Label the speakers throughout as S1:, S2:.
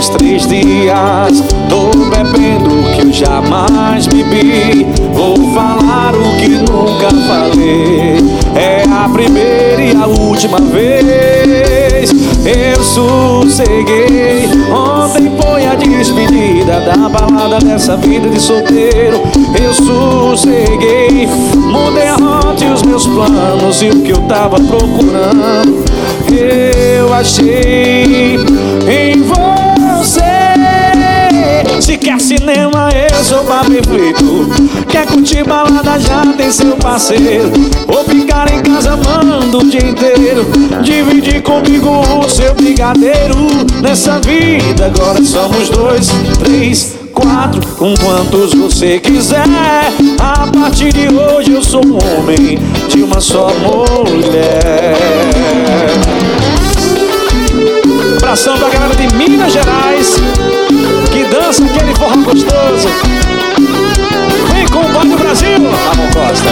S1: últimos 3 dias tô bebendo o que eu jamais bebi. Vou falar o que nunca falei. É a primeira e a última vez. Eu sosseguei. Ontem foi a despedida da balada dessa vida de solteiro. Eu sosseguei. Mudei a rota e os meus planos e o que eu tava procurando eu achei em você. Se quer cinema, eu sou bar perfeito. Quer curtir balada, já tem seu parceiro. Ou ficar em casa amando o dia inteiro. Dividir comigo o seu brigadeiro. Nessa vida agora somos 2, 3, 4, com quantos você quiser. A partir de hoje eu sou um homem de uma só mulher. Abração pra galera de Minas Gerais que dança aquele forró gostoso. Vem com o Boy do Brasil, Ramon Costa.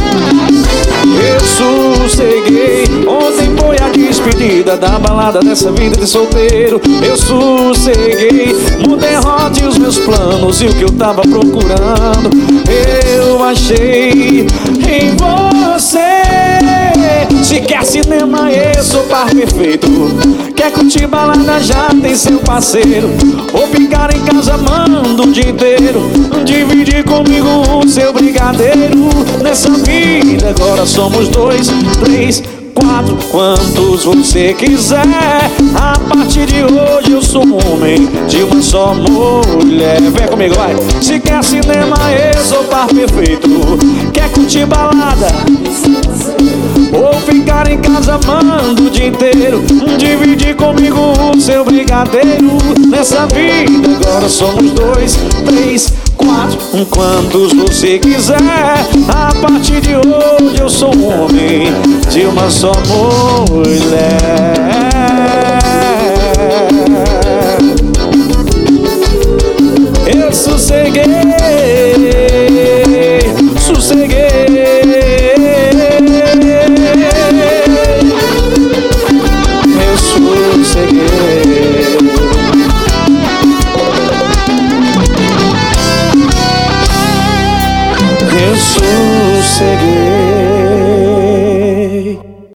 S1: Eu sosseguei. Ontem foi a despedida da balada dessa vida de solteiro. Eu sosseguei. Mudei a rota e os meus planos e o que eu tava procurando eu achei em você. Se quer cinema, eu sou par perfeito. Quer curtir balada, já tem seu parceiro. Ou ficar em casa amando o dia inteiro. Dividir comigo o seu brigadeiro. Nessa vida agora somos 2, 3, 4, quantos você quiser. A partir de hoje eu sou um homem de uma só mulher. Vem comigo, vai. Se quer cinema, eu sou par perfeito. Quer curtir balada ou ficar em casa amando o dia inteiro. Dividir comigo o seu brigadeiro. Nessa vida agora somos 2, 3, 4, quantos você quiser. A partir de hoje eu sou um homem de uma só mulher.